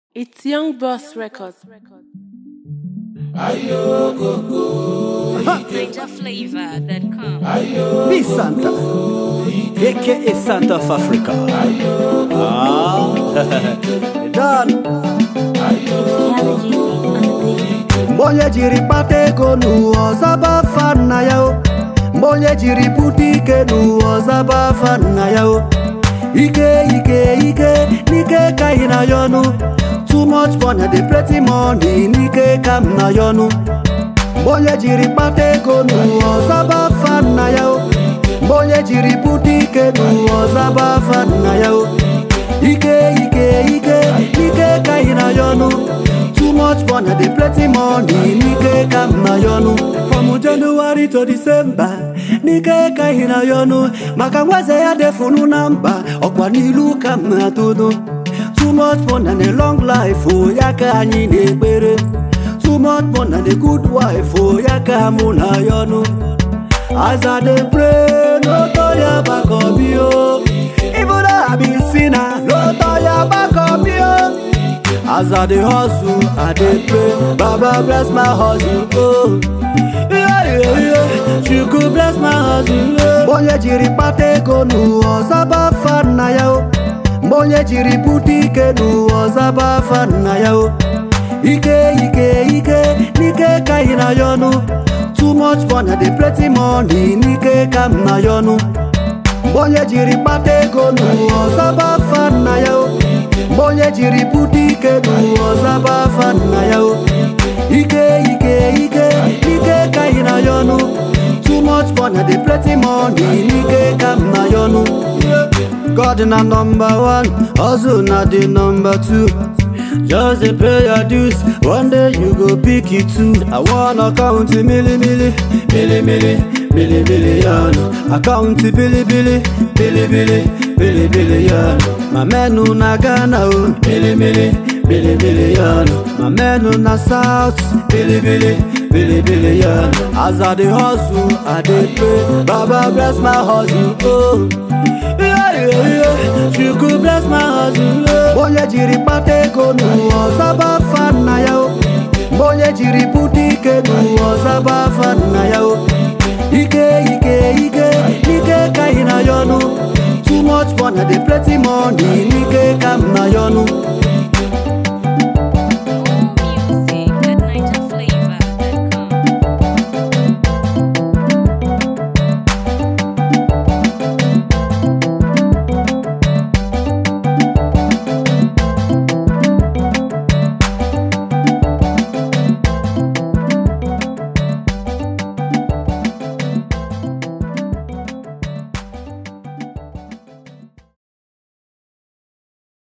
It's Young Boss Records. Flavor.com. Be Santa, aka Santa of Africa. Done. Mbonye jiri kpata ego n'ụwa ọzaba fa nna ya o. Mbonye jiri bute ike n'ụwa ọzaba fa nna ya o. Ike n'ike ka ị na yọnu. Too much money, dey plenty money, n'ike ka m na yọnu. Mbonye jiri kpata ego n'ụwa ọzaba fa nna ya o. Mbonye jiri bute ike n'ụwa ọzaba fa nna ya o. Ike ka ị na yọnu. Too much money, dey plenty money, n'ike ka m na yọnu. From January to December, n'ike ka ị na yọnu. Maka nweze ya defunu na mba, ọkwa n'ilu ka m na-atụnụ. Too much money and a long life, oh ya ka anyị na-ekpere. Too much money and a good wife, oh ya ka mụ na yọnu. As I dey pray, no turn your back on me, oh. Even though I be sinner, no turn your back on me, oh. As I dey hustle, I dey pray, Baba bless my hustle, oh. You could bless my hustle, oh. Mbonye jiri kpata ego n'ụwa ọzaba fa nna ya o. Mbonye jiri bute ike n'ụwa ọzaba fa nna ya o. Ike n'ike ka ị na yọnu. Too much money, dey plenty money, n'ike ka m na yọnu. Mbonye jiri kpata ego n'ụwa ọzaba fa nna ya o. Mbonye jiri bute ike n'ụwa ọzaba fa nna ya o. Ike ka ị na yọnu. Too much money, dey plenty money, n'ike ka m na yọnu. God na number one, hustle na the number two. Just dey pay your dues, one day you go pick it too. I wanna count million. Account billion. My men who na Ghana oh, billion. My men who na South, billion. As I dey hustle, I dey pray, Baba bless my hustle, oh. You could bless my hustle, oh. Mbonye jiri kpata ego n'ụwa ọzaba fa nna ya o. Mbonye jiri bute ike n'ụwa ọzaba fa nna ya o. Ike ka ị na yọnu. Too much money, dey plenty money, n'ike ka m na yọnu.